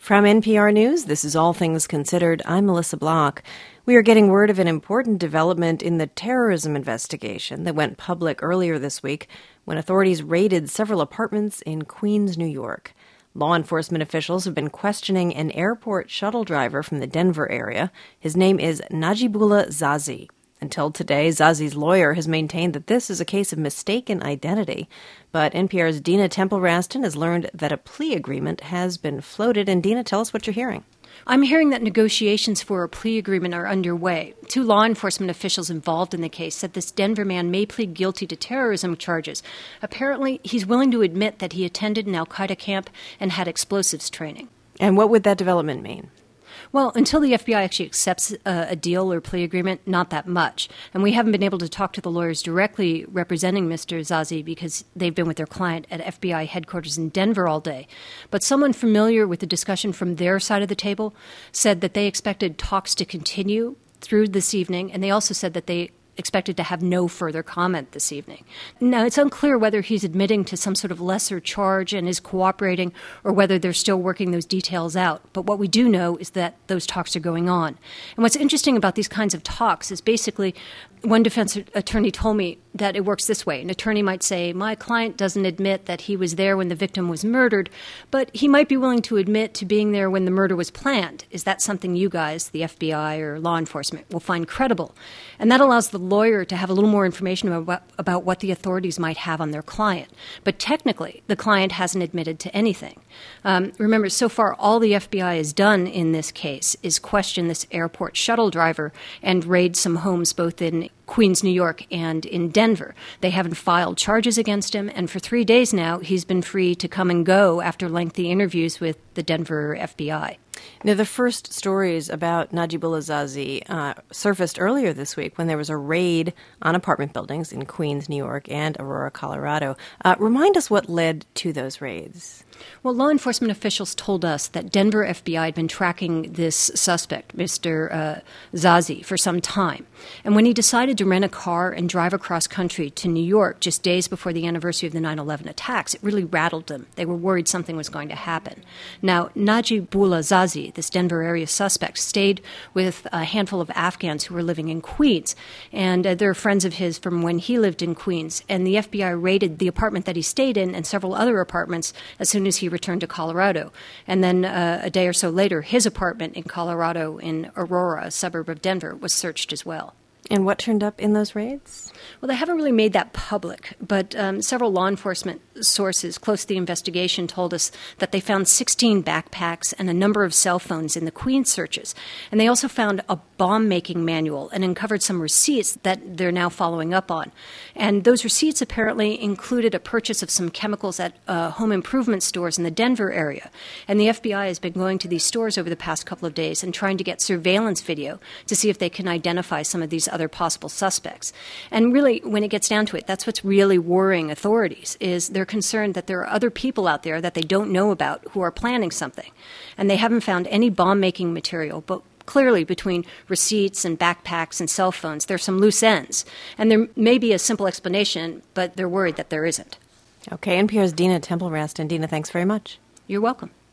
From NPR News, this is All Things Considered. I'm Melissa Block. We are getting word of an important development in the terrorism investigation that went public earlier this week when authorities raided several apartments in Queens, New York. Law enforcement officials have been questioning an airport shuttle driver from the Denver area. His name is Najibullah Zazi. Until today, Zazi's lawyer has maintained that this is a case of mistaken identity. But NPR's Dina Temple-Raston has learned that a plea agreement has been floated. And Dina, tell us what you're hearing. I'm hearing that negotiations for a plea agreement are underway. 2 law enforcement officials involved in the case said this Denver man may plead guilty to terrorism charges. Apparently, he's willing to admit that he attended an al-Qaeda camp and had explosives training. And what would that development mean? Well, until the FBI actually accepts a deal or plea agreement, not that much. And we haven't been able to talk to the lawyers directly representing Mr. Zazi because they've been with their client at FBI headquarters in Denver all day. But someone familiar with the discussion from their side of the table said that they expected talks to continue through this evening, and they also said that they expected to have no further comment this evening. Now, it's unclear whether he's admitting to some sort of lesser charge and is cooperating or whether they're still working those details out. But what we do know is that those talks are going on. And what's interesting about these kinds of talks is basically one defense attorney told me that it works this way. An attorney might say, my client doesn't admit that he was there when the victim was murdered, but he might be willing to admit to being there when the murder was planned. Is that something you guys, the FBI or law enforcement, will find credible? And that allows the lawyer to have a little more information about what the authorities might have on their client. But technically, the client hasn't admitted to anything. Remember, so far, all the FBI has done in this case is question this airport shuttle driver and raid some homes both in Queens, New York, and in Denver. They haven't filed charges against him, and for 3 days now, he's been free to come and go after lengthy interviews with the Denver FBI. Now, the first stories about Najibullah Zazi surfaced earlier this week when there was a raid on apartment buildings in Queens, New York, and Aurora, Colorado. Remind us what led to those raids. Well, law enforcement officials told us that Denver FBI had been tracking this suspect, Mr. Zazi, for some time. And when he decided to rent a car and drive across country to New York just days before the anniversary of the 9/11 attacks, it really rattled them. They were worried something was going to happen. Now, Najibullah Zazi, this Denver area suspect, stayed with a handful of Afghans who were living in Queens. And they're friends of his from when he lived in Queens. And the FBI raided the apartment that he stayed in and several other apartments as soon as he returned to Colorado. And then a day or so later, his apartment in Colorado in Aurora, a suburb of Denver, was searched as well. And what turned up in those raids? Well, they haven't really made that public, but several law enforcement sources close to the investigation told us that they found 16 backpacks and a number of cell phones in the Queens searches. And they also found a bomb-making manual and uncovered some receipts that they're now following up on. And those receipts apparently included a purchase of some chemicals at home improvement stores in the Denver area. And the FBI has been going to these stores over the past couple of days and trying to get surveillance video to see if they can identify some of these other possible suspects. And really, when it gets down to it, that's what's really worrying authorities, is they're concerned that there are other people out there that they don't know about who are planning something. And they haven't found any bomb-making material, but clearly between receipts and backpacks and cell phones, there's some loose ends. And there may be a simple explanation, but they're worried that there isn't. Okay, NPR's Dina Temple-Raston. Dina, thanks very much. You're welcome.